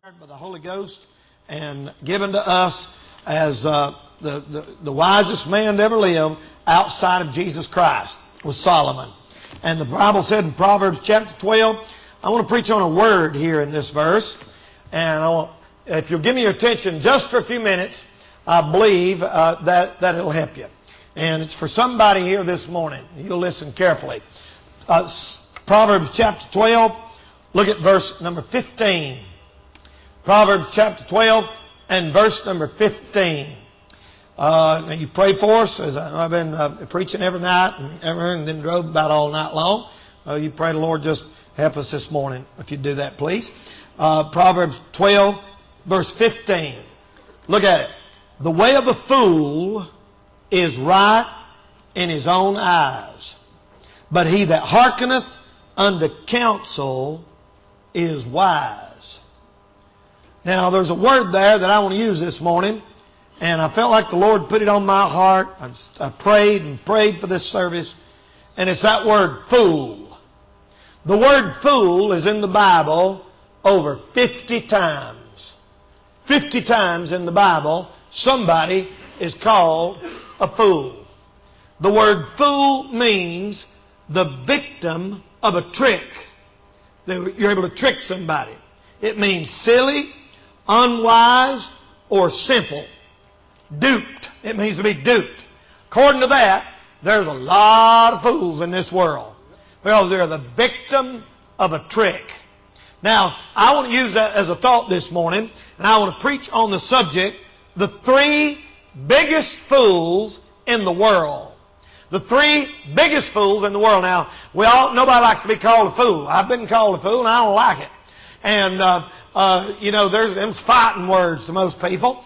By the Holy Ghost and given to us as the wisest man to ever live outside of Jesus Christ was Solomon. And the Bible said in Proverbs chapter 12, I want to preach on a word here in this verse. And if you'll give me your attention just for a few minutes, I believe that it'll help you. And it's for somebody here this morning. You'll listen carefully. Proverbs chapter 12, look at verse number 15. Proverbs chapter 12 and verse number 15. Now you pray for us, as I've been preaching every night and then drove about all night long. You pray the Lord just help us this morning, if you'd do that, please. Proverbs 12, verse 15. Look at it. The way of a fool is right in his own eyes, but he that hearkeneth unto counsel is wise. Now, there's a word there that I want to use this morning, and I felt like the Lord put it on my heart. I prayed and prayed for this service, and it's that word, fool. The word fool is in the Bible over 50 times. 50 times in the Bible, somebody is called a fool. The word fool means the victim of a trick. You're able to trick somebody. It means silly, unwise, or simple. Duped. It means to be duped. According to that, there's a lot of fools in this world because they're the victim of a trick. Now, I want to use that as a thought this morning, and I want to preach on the subject, the three biggest fools in the world. The three biggest fools in the world. Now, nobody likes to be called a fool. I've been called a fool, and I don't like it. And, there's them fighting words to most people.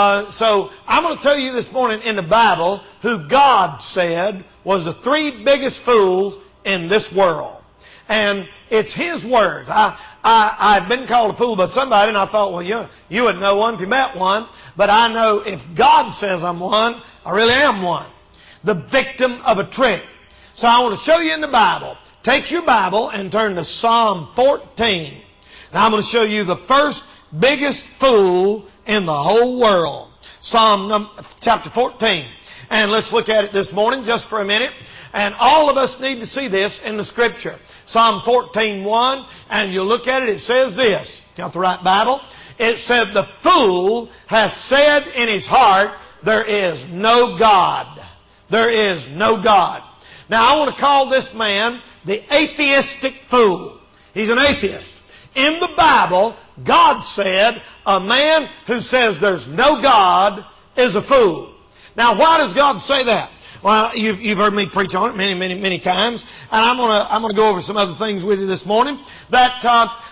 So I'm going to tell you this morning in the Bible who God said was the three biggest fools in this world. And it's His words. I've been called a fool by somebody, and I thought, well, you would know one if you met one. But I know if God says I'm one, I really am one. The victim of a trick. So I want to show you in the Bible. Take your Bible and turn to Psalm 14. Now I'm going to show you the first biggest fool in the whole world. Psalm chapter 14. And let's look at it this morning just for a minute. And all of us need to see this in the Scripture. Psalm 14:1. And you look at it, it says this. Got the right Bible? It said, the fool has said in his heart, there is no God. There is no God. Now I want to call this man the atheistic fool. He's an atheist. In the Bible, God said a man who says there's no God is a fool. Now, why does God say that? Well, you've heard me preach on it many times, and I'm gonna go over some other things with you this morning that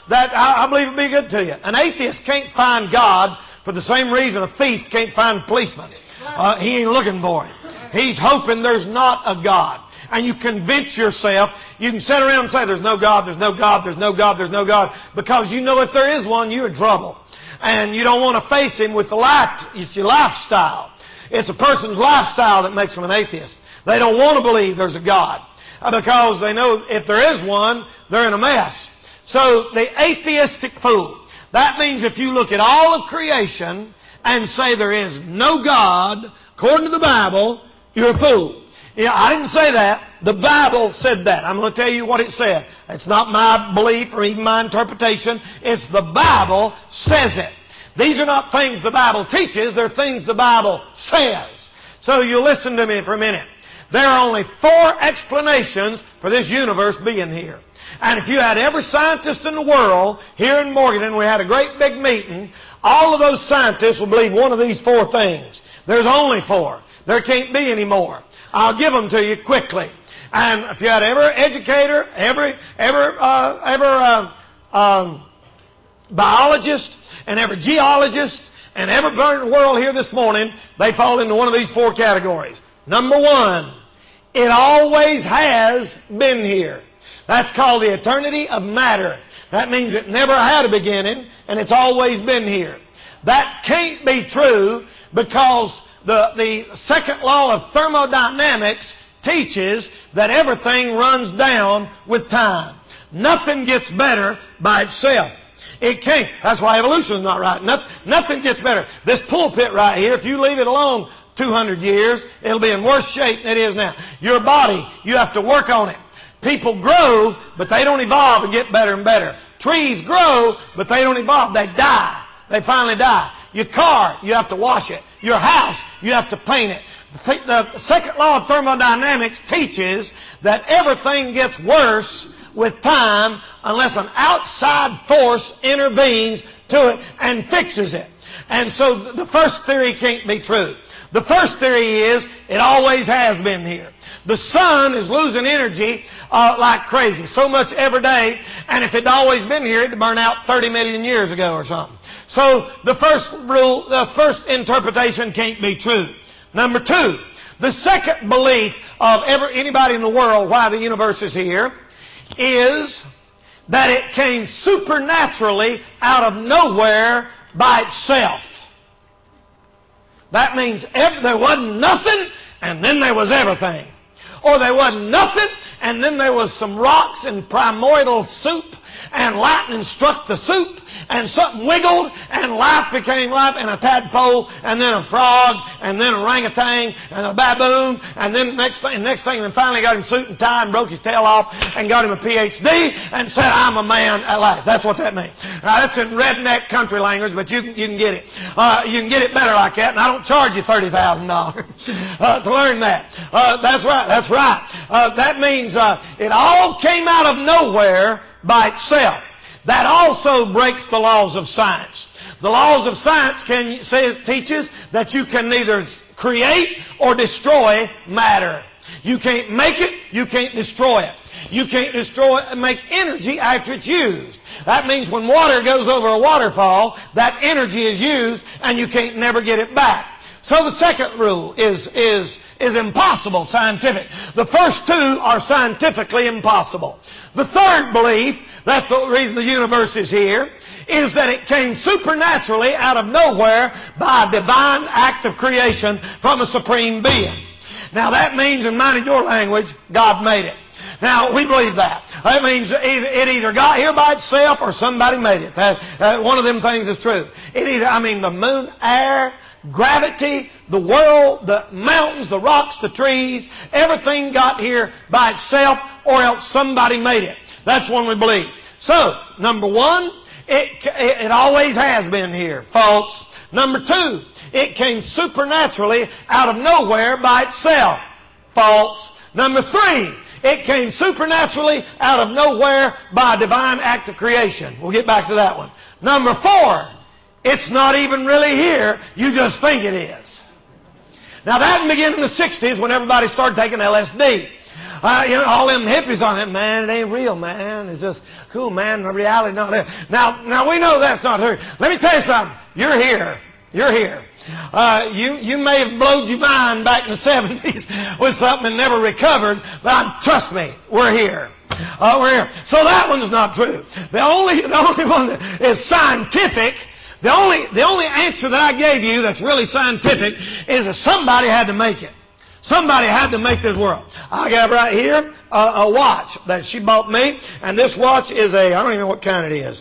I believe will be good to you. An atheist can't find God for the same reason a thief can't find a policeman. He ain't looking for him. He's hoping there's not a God. And you convince yourself, you can sit around and say there's no God, there's no God, there's no God, there's no God, because you know if there is one, you're in trouble. And you don't want to face Him with it's your lifestyle. It's a person's lifestyle that makes them an atheist. They don't want to believe there's a God because they know if there is one, they're in a mess. So the atheistic fool, that means if you look at all of creation and say there is no God, according to the Bible, you're a fool. Yeah, I didn't say that. The Bible said that. I'm going to tell you what it said. It's not my belief or even my interpretation. It's the Bible says it. These are not things the Bible teaches. They're things the Bible says. So you listen to me for a minute. There are only 4 explanations for this universe being here. And if you had every scientist in the world here in Morganton, we had a great big meeting, all of those scientists will believe one of these 4 things. There's only 4. There can't be any more. I'll give them to you quickly. And if you had every educator, every biologist, and every geologist, and every bird in the world here this morning, they fall into one of these 4 categories. Number 1, it always has been here. That's called the eternity of matter. That means it never had a beginning, and it's always been here. That can't be true because the second law of thermodynamics teaches that everything runs down with time. Nothing gets better by itself. It can't. That's why evolution is not right. Nothing gets better. This pulpit right here, if you leave it alone 200 years, it'll be in worse shape than it is now. Your body, you have to work on it. People grow, but they don't evolve and get better and better. Trees grow, but they don't evolve. They die. They finally die. Your car, you have to wash it. Your house, you have to paint it. The second law of thermodynamics teaches that everything gets worse with time unless an outside force intervenes to it and fixes it. And so the first theory can't be true. The first theory is it always has been here. The sun is losing energy like crazy, so much every day, and if it had always been here, it would burn out 30 million years ago or something. So the first interpretation can't be true. Number two, the second belief of anybody in the world why the universe is here is that it came supernaturally out of nowhere by itself. That means there wasn't nothing and then there was everything. Or there wasn't nothing and then there was some rocks and primordial soup and lightning struck the soup and something wiggled and life became life and a tadpole and then a frog and then a orangutan and a baboon and then next thing and finally got him suit and tie and broke his tail off and got him a PhD and said, I'm a man at life. That's what that means. Now that's in redneck country language, but you can get it. You can get it better like that, and I don't charge you $30,000 to learn that. That's right. That's right. That means it all came out of nowhere by itself. That also breaks the laws of science. The laws of science teaches that you can neither create or destroy matter. You can't make it, you can't destroy it. You can't destroy and make energy after it's used. That means when water goes over a waterfall, that energy is used and you can't never get it back. So the second rule is impossible, scientific. The first two are scientifically impossible. The third belief, that the reason the universe is here, is that it came supernaturally out of nowhere by a divine act of creation from a supreme being. Now that means, in mine and your language, God made it. Now, we believe that. That means it either got here by itself or somebody made it. One of them things is true. The moon, air, gravity, the world, the mountains, the rocks, the trees, everything got here by itself or else somebody made it. That's one we believe. So, number one, it always has been here. False. Number two, it came supernaturally out of nowhere by itself. False. Number three, it came supernaturally out of nowhere by a divine act of creation. We'll get back to that one. Number four, it's not even really here. You just think it is. Now that began in the 60s when everybody started taking LSD. All them hippies on it, man, it ain't real, man. It's just cool, man. The reality not there. Now we know that's not true. Let me tell you something. You're here. You're here. You may have blowed your mind back in the 70s with something and never recovered, but trust me, we're here. We're here. So that one's not true. The only one that is scientific, the only answer that I gave you that's really scientific is that somebody had to make it. Somebody had to make this world. I got right here a watch that she bought me, and this watch is I don't even know what kind it is.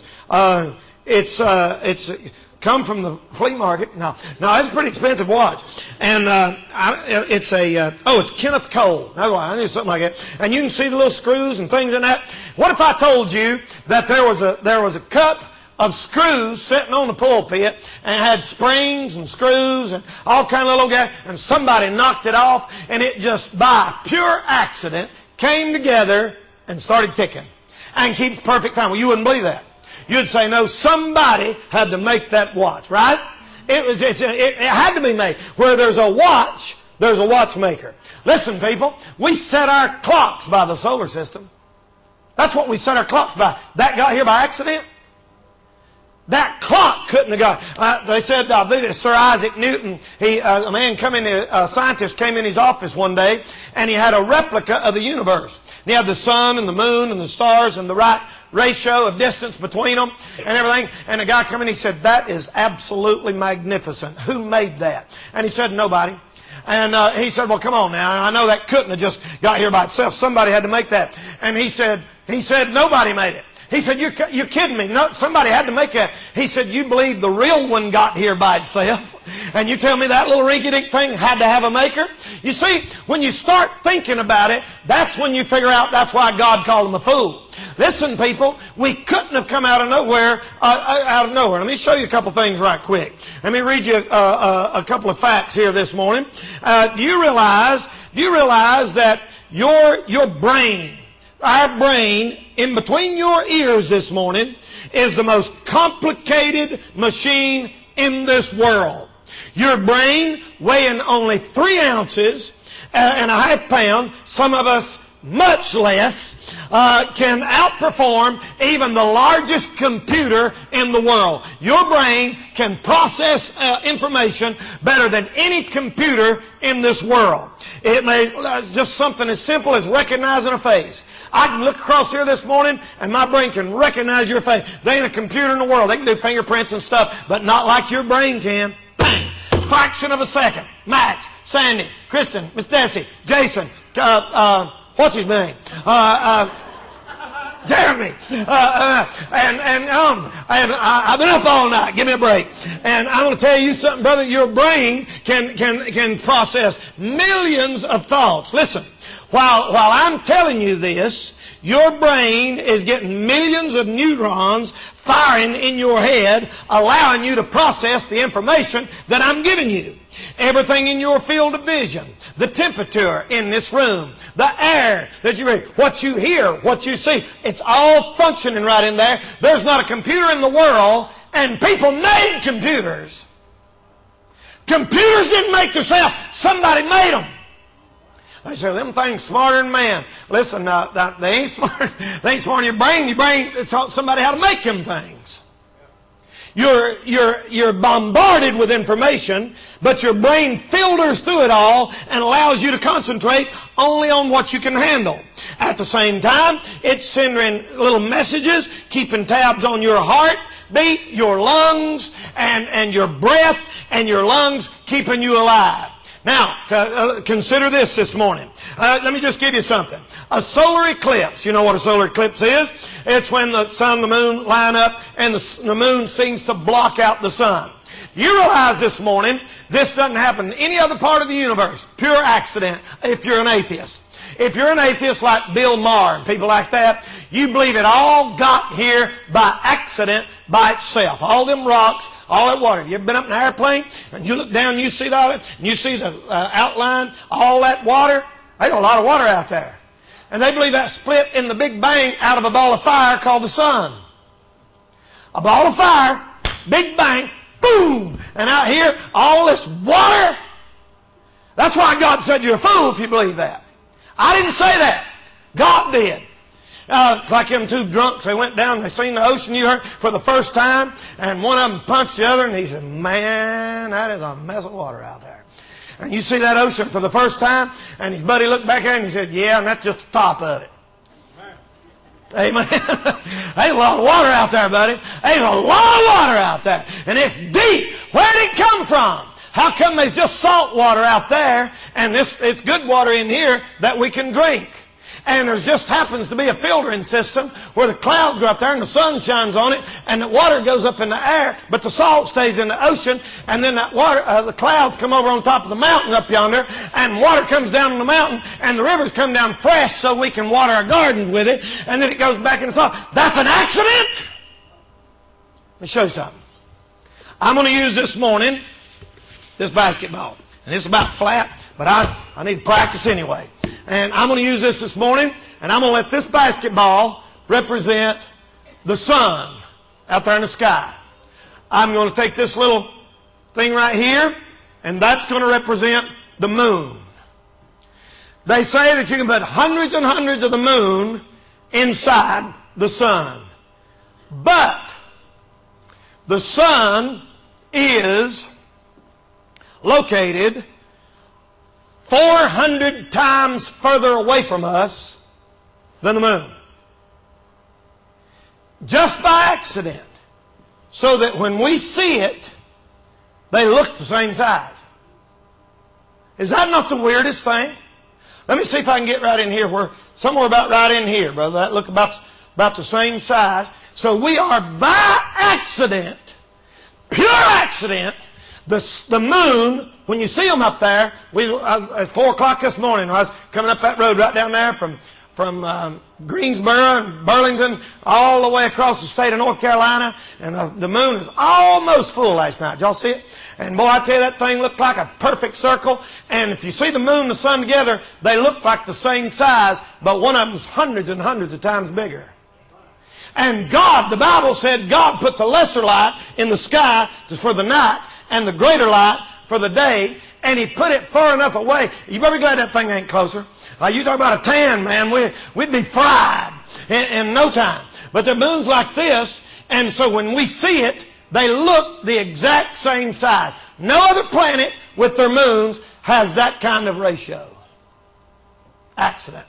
It's come from the flea market. No, it's a pretty expensive watch, and it's Kenneth Cole. That's why I knew something like that. And you can see the little screws and things in that. What if I told you that there was a cup of screws sitting on the pulpit and had springs and screws and all kind of little guys, and somebody knocked it off and it just by pure accident came together and started ticking and keeps perfect time? Well, you wouldn't believe that. You'd say, no, somebody had to make that watch, right? It had to be made. Where there's a watch, there's a watchmaker. Listen, people, we set our clocks by the solar system. That's what we set our clocks by. That got here by accident? That clock couldn't have got. They said, I believe it's Sir Isaac Newton. A scientist came in his office one day, and he had a replica of the universe. And he had the sun and the moon and the stars and the right ratio of distance between them and everything. And the guy came in, he said, that is absolutely magnificent. Who made that? And he said, nobody. And he said, well, come on now. I know that couldn't have just got here by itself. Somebody had to make that. And he said, nobody made it. He said, you're kidding me. No, somebody had to make that. He said, you believe the real one got here by itself, and you tell me that little rinky-dink thing had to have a maker? You see, when you start thinking about it, that's when you figure out that's why God called him a fool. Listen, people, we couldn't have come out of nowhere. Let me show you a couple things right quick. Let me read you a couple of facts here this morning. Do you realize that your brain, our brain, in between your ears this morning, is the most complicated machine in this world. Your brain, weighing only 3 ounces and a half pound, some of us much less, can outperform even the largest computer in the world. Your brain can process information better than any computer in this world. It may just something as simple as recognizing a face. I can look across here this morning and my brain can recognize your face. There ain't a computer in the world. They can do fingerprints and stuff, but not like your brain can. Bang! Fraction of a second. Max, Sandy, Kristen, Miss Desi, Jason, what's his name? Jeremy. And I've been up all night. Give me a break. And I'm going to tell you something, brother. Your brain can process millions of thoughts. Listen, while I'm telling you this, your brain is getting millions of neurons firing in your head, allowing you to process the information that I'm giving you. Everything in your field of vision, the temperature in this room, the air that you breathe, what you hear, what you see, it's all functioning right in there. There's not a computer in the world, and people made computers. Computers didn't make themselves. Somebody made them. They say, them things smarter than man. Listen, they ain't smart. They ain't smart in your brain. Your brain taught somebody how to make them things. You're bombarded with information, but your brain filters through it all and allows you to concentrate only on what you can handle. At the same time, it's sending little messages, keeping tabs on your heartbeat, your lungs, and your breath, and your lungs keeping you alive. Now, consider this morning. Let me just give you something. A solar eclipse. You know what a solar eclipse is? It's when the sun and the moon line up and the moon seems to block out the sun. You realize this morning this doesn't happen in any other part of the universe. Pure accident if you're an atheist. If you're an atheist like Bill Maher and people like that, you believe it all got here by accident by itself. All them rocks, all that water. You ever been up in an airplane and you look down and you see that, and you see the outline, all that water? There's a lot of water out there. And they believe that split in the Big Bang out of a ball of fire called the sun. A ball of fire, Big Bang, boom! And out here, all this water. That's why God said you're a fool if you believe that. I didn't say that. God did. It's like them two drunks. They went down, they seen the ocean, you heard, for the first time, and one of them punched the other, and he said, man, that is a mess of water out there. And you see that ocean for the first time, and his buddy looked back at him and he said, yeah, and that's just the top of it. Amen. There's a lot of water out there, buddy. There's a lot of water out there. And it's deep. Where did it come from? How come there's just salt water out there and it's good water in here that we can drink? And there just happens to be a filtering system where the clouds go up there and the sun shines on it and the water goes up in the air, but the salt stays in the ocean, and then that water, the clouds come over on top of the mountain up yonder, and water comes down on the mountain, and the rivers come down fresh so we can water our gardens with it, and then it goes back in the salt. That's an accident? Let me show you something. I'm going to use this morning this basketball. And it's about flat, but I need to practice anyway. And I'm going to use this morning, and I'm going to let this basketball represent the sun out there in the sky. I'm going to take this little thing right here, and that's going to represent the moon. They say that you can put hundreds and hundreds of the moon inside the sun. But the sun is located 400 times further away from us than the moon. Just by accident. So that when we see it, they look the same size. Is that not the weirdest thing? Let me see if I can get right in here, somewhere about right in here, brother. That look about about the same size. So we are by accident, pure accident, the moon, when you see them up there, at 4 o'clock this morning, I was coming up that road right down there from Greensboro and Burlington all the way across the state of North Carolina, and the moon is almost full last night. Did y'all see it? And boy, I tell you, that thing looked like a perfect circle. And if you see the moon and the sun together, they look like the same size, but one of them is hundreds and hundreds of times bigger. And God, the Bible said, God put the lesser light in the sky for the night and the greater light for the day, and He put it far enough away. You better be glad that thing ain't closer. You talk about a tan, man, we'd be fried in no time. But the moon's like this, and so when we see it, they look the exact same size. No other planet with their moons has that kind of ratio. Accident.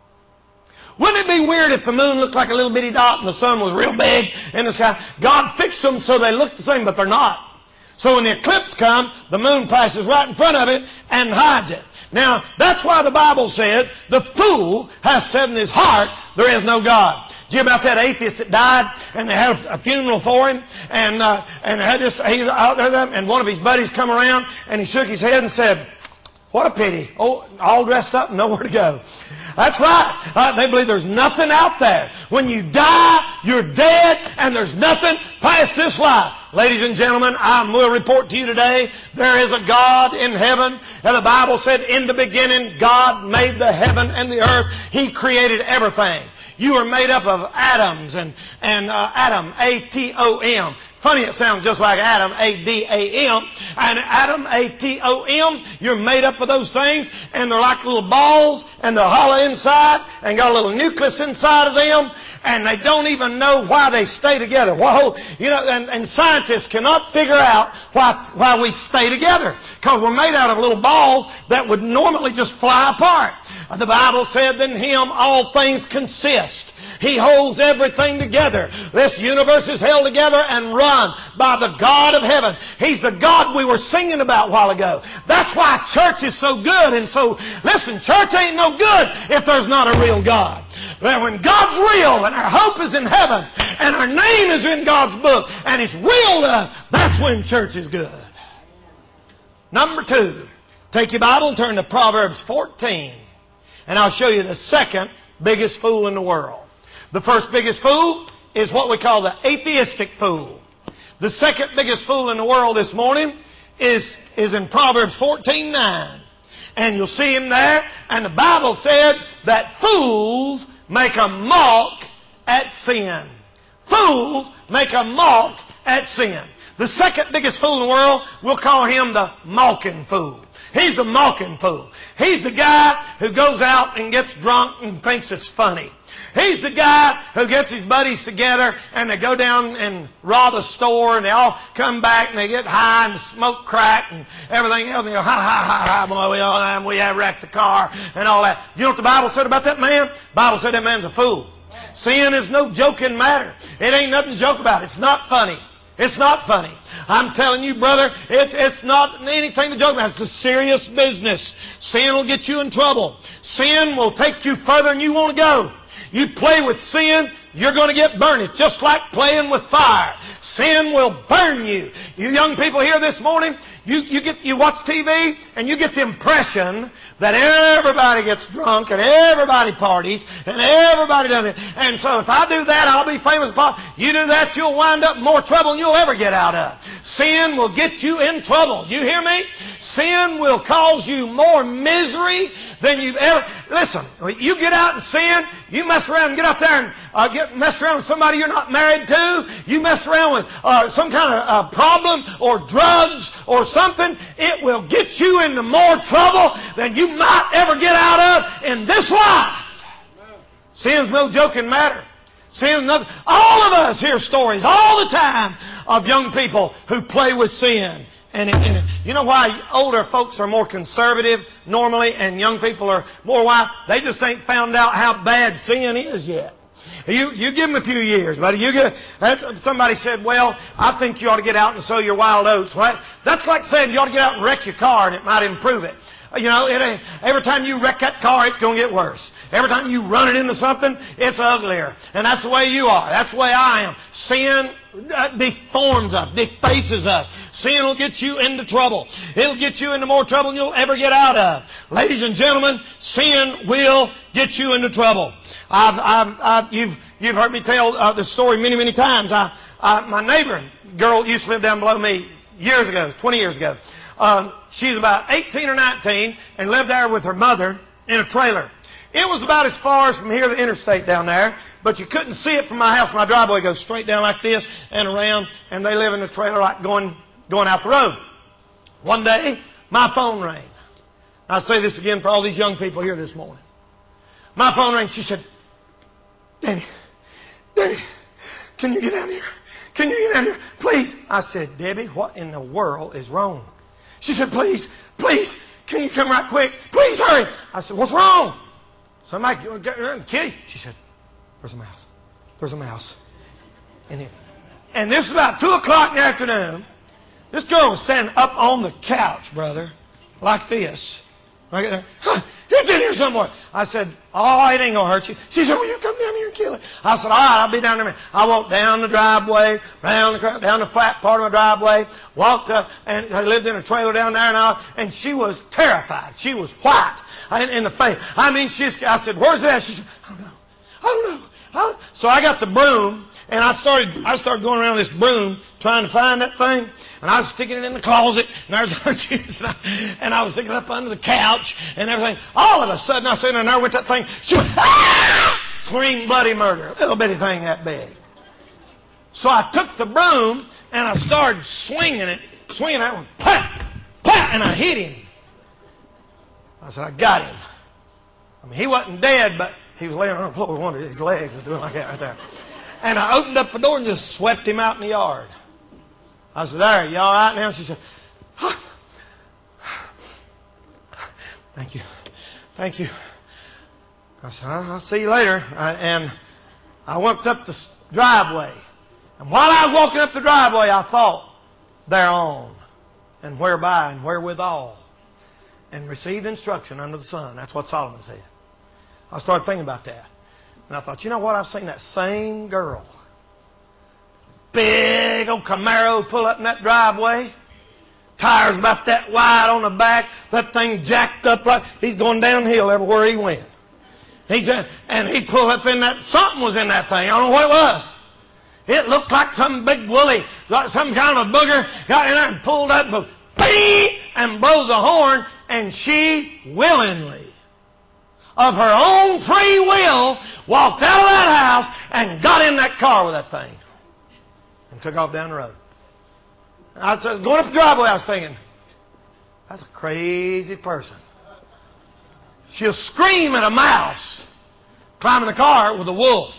Wouldn't it be weird if the moon looked like a little bitty dot and the sun was real big in the sky? God fixed them so they look the same, but they're not. So when the eclipse comes, the moon passes right in front of it and hides it. Now, that's why the Bible says, the fool has said in his heart, there is no God. Did you hear about that atheist that died, and they had a funeral for him, and had this, he out there, and one of his buddies come around, and he shook his head and said, what a pity. Oh, all dressed up and nowhere to go. That's right. They believe there's nothing out there. When you die, you're dead, and there's nothing past this life. Ladies and gentlemen, I will report to you today, there is a God in heaven. And the Bible said, in the beginning, God made the heaven and the earth. He created everything. You are made up of atoms and atom, A-T-O-M. Funny, it sounds just like Adam, A-D-A-M. And atom, A-T-O-M, you're made up of those things, and they're like little balls, and they're hollow inside, and got a little nucleus inside of them, and they don't even know why they stay together. And scientists cannot figure out why we stay together, because we're made out of little balls that would normally just fly apart. The Bible said, in Him all things consist. He holds everything together. This universe is held together and run by the God of heaven. He's the God we were singing about a while ago. That's why church is so good. And so, listen, church ain't no good if there's not a real God. But when God's real and our hope is in heaven and our name is in God's book and it's real to us, that's when church is good. Number 2, take your Bible and turn to Proverbs 14. And I'll show you the second biggest fool in the world. The first biggest fool is what we call the atheistic fool. The second biggest fool in the world this morning is in Proverbs 14:9. And you'll see him there. And the Bible said that fools make a mock at sin. Fools make a mock at sin. The second biggest fool in the world, we'll call him the mocking fool. He's the mocking fool. He's the guy who goes out and gets drunk and thinks it's funny. He's the guy who gets his buddies together and they go down and rob a store and they all come back and they get high and smoke crack and everything else. And they go, ha, ha, ha, ha, boy, we have wrecked the car and all that. You know what the Bible said about that man? The Bible said that man's a fool. Sin is no joking matter. It ain't nothing to joke about. It's not funny. It's not funny. I'm telling you, brother, it's not anything to joke about. It's a serious business. Sin will get you in trouble. Sin will take you further than you want to go. You play with sin, you're going to get burned. It's just like playing with fire. Sin will burn you. You young people here this morning, you watch TV and you get the impression that everybody gets drunk and everybody parties and everybody does it. And so if I do that, I'll be famous. You do that, you'll wind up in more trouble than you'll ever get out of. Sin will get you in trouble. You hear me? Sin will cause you more misery than you've ever. Listen, you get out and sin, you mess around and get out there and mess around with somebody you're not married to. You mess around with some kind of problem or drugs or something. It will get you into more trouble than you might ever get out of in this life. Sin's no joking matter. Sin's nothing. All of us hear stories all the time of young people who play with sin. And you know why older folks are more conservative normally and young people are more wise? They just ain't found out how bad sin is yet. You give them a few years, buddy. Somebody said, well, I think you ought to get out and sow your wild oats. Well, that's like saying you ought to get out and wreck your car and it might improve it. You know, every time you wreck that car, it's going to get worse. Every time you run it into something, it's uglier. And that's the way you are. That's the way I am. Sin deforms us, defaces us. Sin will get you into trouble. It'll get you into more trouble than you'll ever get out of. Ladies and gentlemen, sin will get you into trouble. You've heard me tell the story many, many times. My neighbor girl used to live down below me years ago, 20 years ago. She's about 18 or 19 and lived there with her mother in a trailer. It was about as far as from here to the interstate down there, but you couldn't see it from my house. My driveway goes straight down like this and around, and they live in a trailer like going out the road. One day, my phone rang. I say this again for all these young people here this morning. My phone rang. She said, Daddy, can you get down here? Can you get down here? Please. I said, Debbie, what in the world is wrong? She said, please, can you come right quick? Please hurry. I said, what's wrong? Somebody kill you. She said, there's a mouse. There's a mouse in here. And this is about 2 o'clock in the afternoon. This girl was standing up on the couch, brother, like this. Right there. It's in here somewhere. I said, oh, it ain't going to hurt you. She said, will you come down here and kill it? I said, all right, I'll be down there. I walked down the driveway, down the flat part of my driveway, walked up, and I lived in a trailer down there, and she was terrified. She was white in the face. I mean, I said, where's that? She said, I don't know. So I got the broom, and I started going around this broom trying to find that thing. And I was sticking it in the closet, and and I was sticking it up under the couch and everything. All of a sudden, I was sitting there with that thing. She went, ah! Screamed bloody murder. A little bitty thing that big. So I took the broom, and I started swinging that one. Pat! Pat! And I hit him. I said, I got him. I mean, he wasn't dead, but he was laying on the floor with one of his legs. Was doing like that right there. And I opened up the door and just swept him out in the yard. I said, there, you all right now? She said, thank you. Thank you. I said, I'll see you later. And I walked up the driveway. And while I was walking up the driveway, I thought, thereon, and whereby, and wherewithal, and received instruction under the sun. That's what Solomon said. I started thinking about that. And I thought, you know what? I've seen that same girl. Big old Camaro pull up in that driveway. Tires about that wide on the back. That thing jacked up like he's going downhill everywhere he went. And he pulled up in that, something was in that thing. I don't know what it was. It looked like some big woolly, like some kind of a booger, got in there and pulled up and blows a horn, and she willingly, of her own free will, walked out of that house and got in that car with that thing. And took off down the road. I was going up the driveway, I was thinking, that's a crazy person. She'll scream at a mouse climbing the car with a wolf.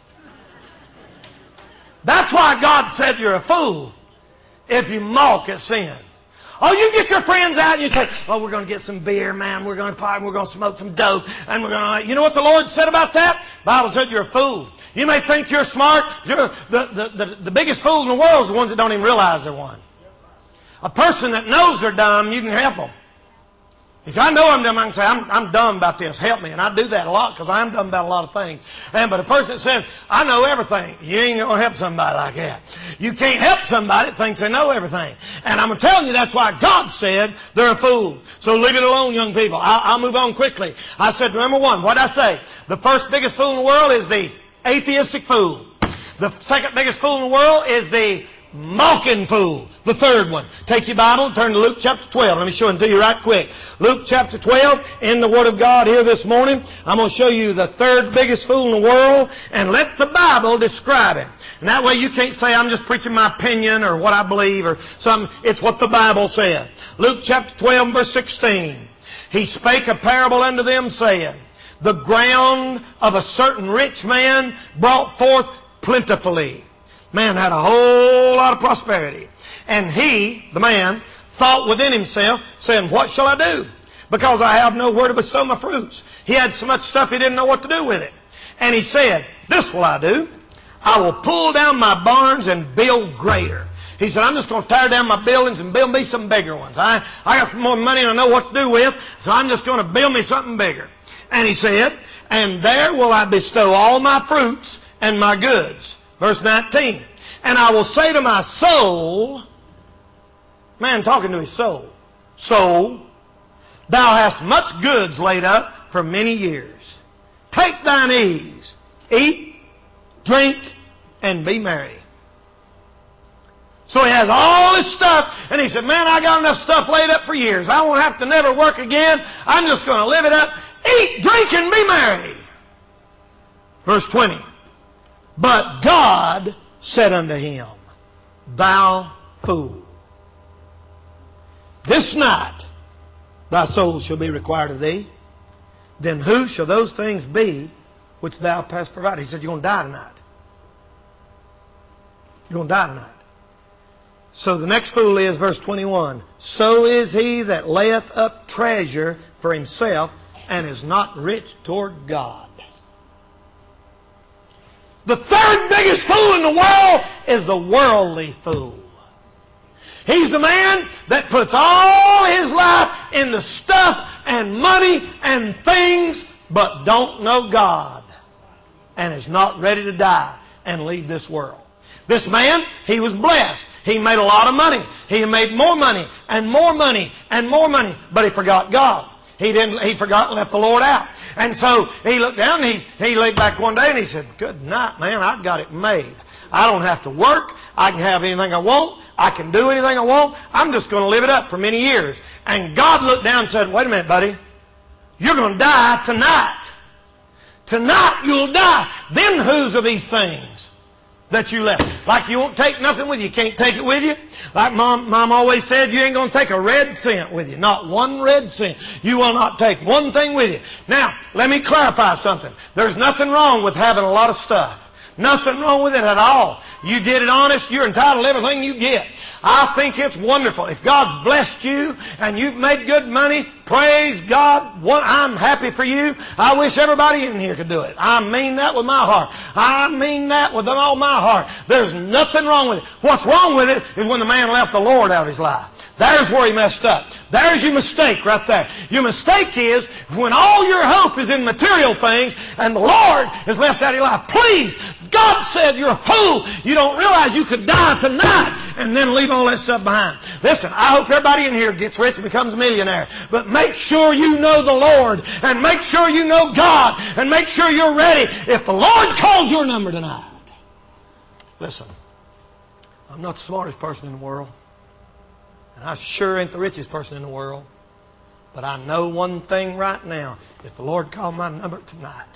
That's why God said you're a fool if you mock at sin. Oh, you get your friends out and you say, oh, we're going to get some beer, man. We're going to party. We're going to smoke some dope. And we're going to, you know what the Lord said about that? The Bible said you're a fool. You may think you're smart. The biggest fool in the world is the ones that don't even realize they're one. A person that knows they're dumb, you can help them. If I know I'm dumb, I can say, I'm dumb about this. Help me. And I do that a lot because I'm dumb about a lot of things. But a person that says, I know everything, you ain't going to help somebody like that. You can't help somebody that thinks they know everything. And I'm telling you, that's why God said they're a fool. So leave it alone, young people. I'll move on quickly. I said, number one, what did I say? The first biggest fool in the world is the atheistic fool. The second biggest fool in the world is the mocking fool. The third one. Take your Bible and turn to Luke chapter 12. Let me show it to you right quick. Luke chapter 12 in the Word of God here this morning. I'm going to show you the third biggest fool in the world and let the Bible describe it. And that way you can't say I'm just preaching my opinion or what I believe or something. It's what the Bible said. Luke chapter 12 verse 16. He spake a parable unto them saying, the ground of a certain rich man brought forth plentifully. Man had a whole lot of prosperity. And he, the man, thought within himself, saying, what shall I do? Because I have nowhere to bestow my fruits. He had so much stuff he didn't know what to do with it. And he said, this will I do. I will pull down my barns and build greater. He said, I'm just going to tear down my buildings and build me some bigger ones. I got some more money and I know what to do with, so I'm just going to build me something bigger. And he said, and there will I bestow all my fruits and my goods. Verse 19. And I will say to my soul, man talking to his soul, soul, thou hast much goods laid up for many years. Take thine ease, eat, drink, and be merry. So he has all this stuff, and he said, man, I got enough stuff laid up for years. I won't have to never work again. I'm just going to live it up. Eat, drink, and be merry. Verse 20. But God said unto him, thou fool, this night thy soul shall be required of thee. Then who shall those things be which thou hast provided? He said, you're going to die tonight. You're going to die tonight. So the next fool is, verse 21, so is he that layeth up treasure for himself and is not rich toward God. The third biggest fool in the world is the worldly fool. He's the man that puts all his life into stuff and money and things, but don't know God and is not ready to die and leave this world. This man, he was blessed. He made a lot of money. He made more money and more money and more money, but he forgot God. He forgot and left the Lord out. And so he looked down and he laid back one day and he said, good night, man, I've got it made. I don't have to work. I can have anything I want. I can do anything I want. I'm just going to live it up for many years. And God looked down and said, wait a minute, buddy. You're going to die tonight. Tonight you'll die. Then whose are these things that you left? Like you won't take nothing with you. You can't take it with you. Like Mom always said, you ain't going to take a red cent with you. Not one red cent. You will not take one thing with you. Now, let me clarify something. There's nothing wrong with having a lot of stuff. Nothing wrong with it at all. You did it honest, you're entitled to everything you get. I think it's wonderful. If God's blessed you and you've made good money, praise God. I'm happy for you. I wish everybody in here could do it. I mean that with my heart. I mean that with all my heart. There's nothing wrong with it. What's wrong with it is when the man left the Lord out of his life. There's where he messed up. There's your mistake right there. Your mistake is when all your hope is in material things and the Lord is left out of your life. Please, God said you're a fool. You don't realize you could die tonight and then leave all that stuff behind. Listen, I hope everybody in here gets rich and becomes a millionaire. But make sure you know the Lord and make sure you know God and make sure you're ready if the Lord called your number tonight. Listen, I'm not the smartest person in the world. And I sure ain't the richest person in the world. But I know one thing right now. If the Lord called my number tonight,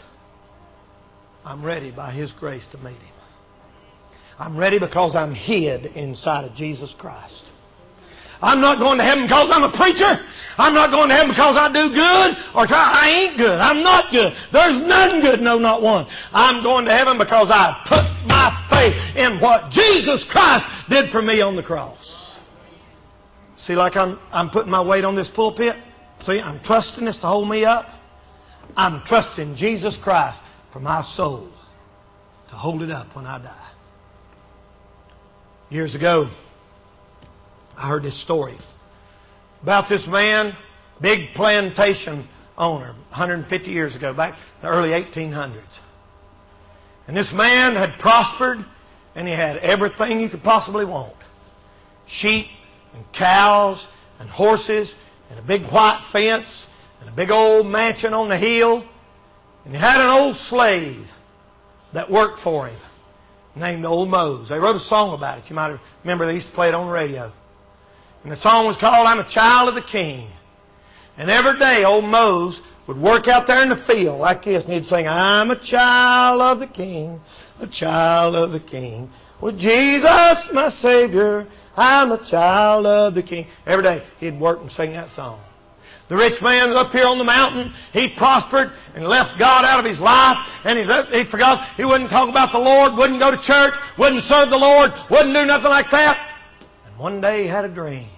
I'm ready by His grace to meet Him. I'm ready because I'm hid inside of Jesus Christ. I'm not going to heaven because I'm a preacher. I'm not going to heaven because I do good or try. I ain't good. I'm not good. There's none good, no, not one. I'm going to heaven because I put my faith in what Jesus Christ did for me on the cross. See, like I'm putting my weight on this pulpit. See, I'm trusting this to hold me up. I'm trusting Jesus Christ for my soul to hold it up when I die. Years ago, I heard this story about this man, big plantation owner, 150 years ago, back in the early 1800s. And this man had prospered, and he had everything you could possibly want. Sheep and cows and horses and a big white fence and a big old mansion on the hill. And he had an old slave that worked for him named Old Mose. They wrote a song about it. You might remember they used to play it on the radio. And the song was called I'm a Child of the King. And every day Old Mose would work out there in the field like this, and he'd sing, I'm a child of the King, a child of the King. With Jesus, my Savior, I'm a child of the King. Every day he'd work and sing that song. The rich man was up here on the mountain. He prospered and left God out of his life. And he forgot. He wouldn't talk about the Lord, wouldn't go to church, wouldn't serve the Lord, wouldn't do nothing like that. And one day he had a dream.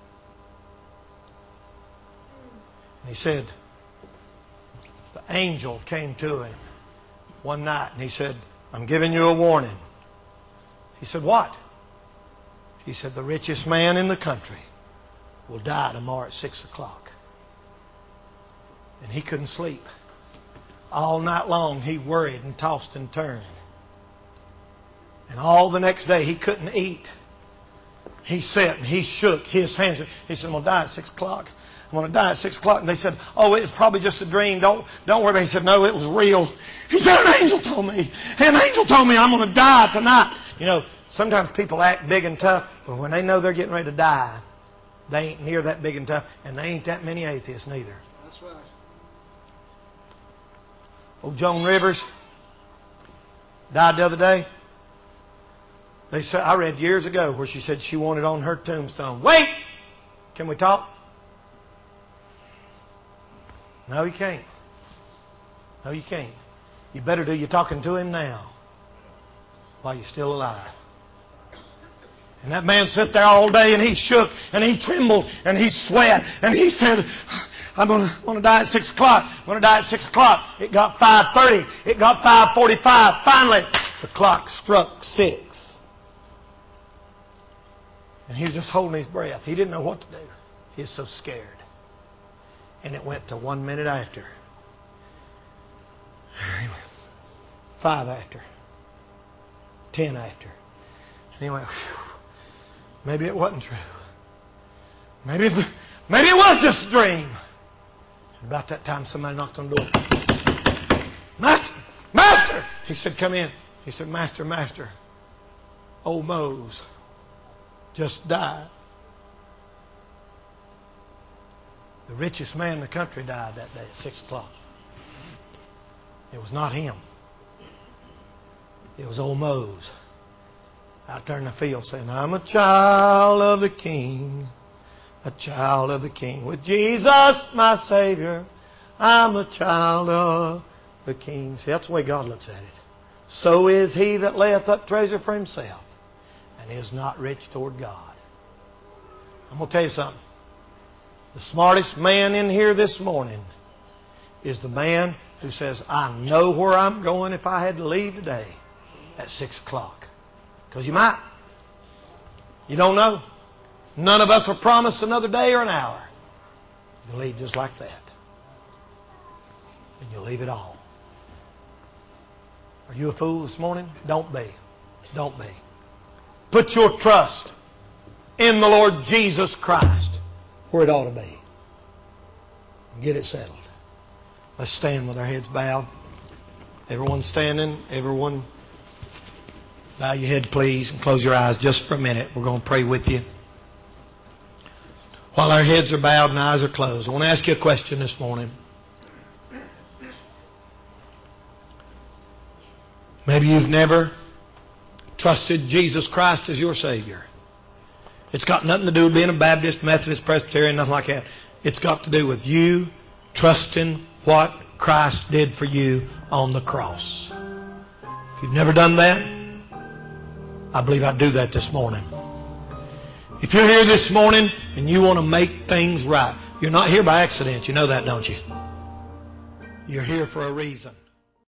And he said, the angel came to him one night and he said, I'm giving you a warning. He said, what? He said, the richest man in the country will die tomorrow at 6 o'clock. And he couldn't sleep. All night long he worried and tossed and turned. And all the next day he couldn't eat. He sat and he shook his hands. He said, I'm going to die at 6 o'clock. I'm going to die at 6 o'clock. And they said, oh, it's probably just a dream. Don't worry about it. He said, no, it was real. He said, an angel told me. An angel told me I'm going to die tonight. You know, sometimes people act big and tough, but when they know they're getting ready to die, they ain't near that big and tough. And they ain't that many atheists neither. That's right. Old Joan Rivers died the other day. They said, I read years ago where she said she wanted on her tombstone, wait, can we talk? No, you can't. No, you can't. You better do your talking to him now while you're still alive. And that man sat there all day and he shook and he trembled and he sweat and he said, I'm going to die at 6 o'clock. I'm going to die at 6 o'clock. It got 5:30. It got 5:45. Finally, the clock struck 6. And he was just holding his breath. He didn't know what to do. He was so scared. And it went to 1 minute after. 5 after. 10 after. And he went, whew, maybe it wasn't true. Maybe it was just a dream. And about that time somebody knocked on the door. Master! Master! He said, come in. He said, Master, Master. Old Mose just died. The richest man in the country died that day at 6 o'clock. It was not him. It was old Mose out there in the field saying, I'm a child of the King, a child of the King. With Jesus, my Savior, I'm a child of the King. See, that's the way God looks at it. So is he that layeth up treasure for himself and is not rich toward God. I'm going to tell you something. The smartest man in here this morning is the man who says, I know where I'm going if I had to leave today at 6 o'clock. Because you might. You don't know. None of us are promised another day or an hour. You leave just like that. And you'll leave it all. Are you a fool this morning? Don't be. Don't be. Put your trust in the Lord Jesus Christ where it ought to be. Get it settled. Let's stand with our heads bowed. Everyone standing. Everyone bow your head, please, and close your eyes just for a minute. We're going to pray with you. While our heads are bowed and eyes are closed, I want to ask you a question this morning. Maybe you've never trusted Jesus Christ as your Savior. It's got nothing to do with being a Baptist, Methodist, Presbyterian, nothing like that. It's got to do with you trusting what Christ did for you on the cross. If you've never done that, I believe I'd do that this morning. If you're here this morning and you want to make things right, you're not here by accident. You know that, don't you? You're here for a reason.